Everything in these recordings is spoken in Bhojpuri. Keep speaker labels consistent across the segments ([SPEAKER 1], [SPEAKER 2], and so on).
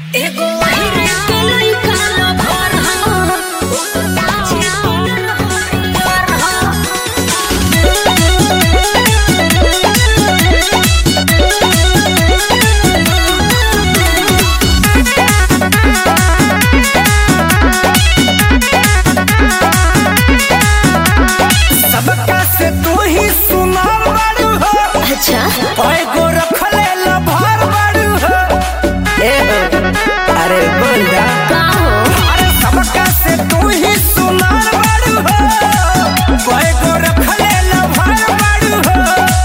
[SPEAKER 1] एगो वाहिरे के लइका लो भर हो काची तोर हरियर हो
[SPEAKER 2] सबका से तू ही सुनार बारू हो।
[SPEAKER 1] अच्छा
[SPEAKER 2] ओए गो रखले ला भार बारू हो। ए हो अरे बोल जा
[SPEAKER 1] का हो
[SPEAKER 2] अरे सबका से तू ही सुनार बारू हो। ओए गो रखले ला भार बारू हो।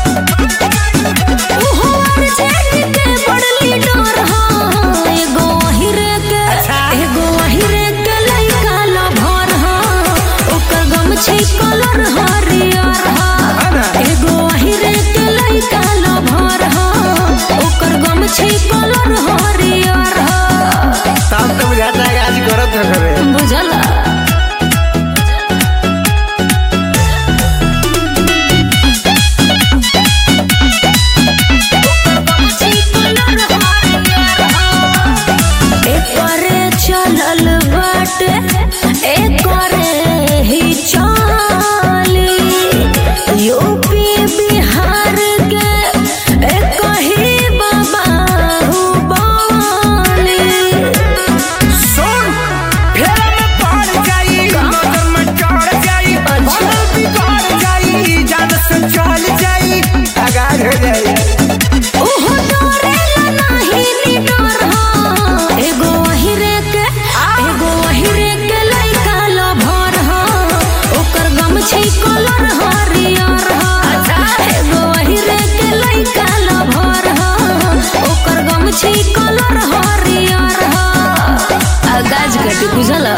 [SPEAKER 1] ओहो अर्जेंट के बड़ली डोर हो एगो वाहिरे के लइका लो भर हो ओकर गमछी कलर हरियर हो एगो वाहिरे के लइका लो भर हो ओकर गमछी कलर हरियर हो
[SPEAKER 2] तब तो बुझाता है आज करत है रे।
[SPEAKER 1] बुझला चलल बाटे एकरे ही चाली यूपी बिहार के एक ही बाबा बाली
[SPEAKER 2] सुन फेर में पड़ जाई नजर में चढ़ जाई बनल बिगड़ जाई जान से चल जाई आगाज हो जाई।
[SPEAKER 1] ओहो डरेला नाही नी डर हो एगो वाहिरे के लइका लो भर हो ओकर गमछी कलर हरियर हो एगो वाहिरे के लइका लो भर हो ओकर गमछी कलर हरियर हो आगाज कटी बुझला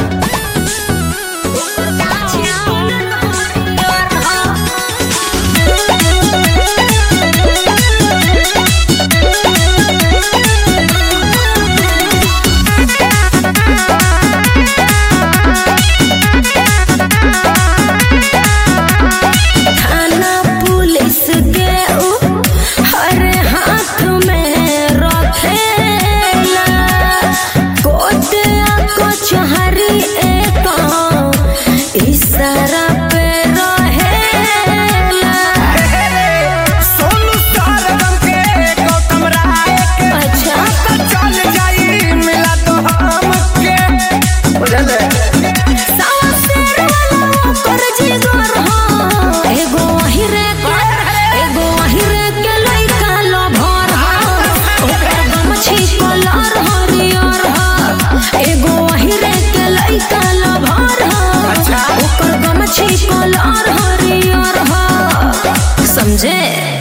[SPEAKER 1] थाना पुलिस के हर हाथ में रखेला कोर्ट कचहरी एक इशारा पे रहेला
[SPEAKER 2] सोनू सारंग के गौतम राय के
[SPEAKER 1] अच्छा
[SPEAKER 2] चल जाई मिला तो हमके बुझल
[SPEAKER 1] सावसेर वाला ओकर जिगर हो एगो वाहिरे के लइका लो भर हो ओकर गमछी कलर हरियर हो एगो वाहिरे के लइका लो भर हो
[SPEAKER 2] अच्छा।
[SPEAKER 1] ओकर गमछी कलर हरियर हो समझे।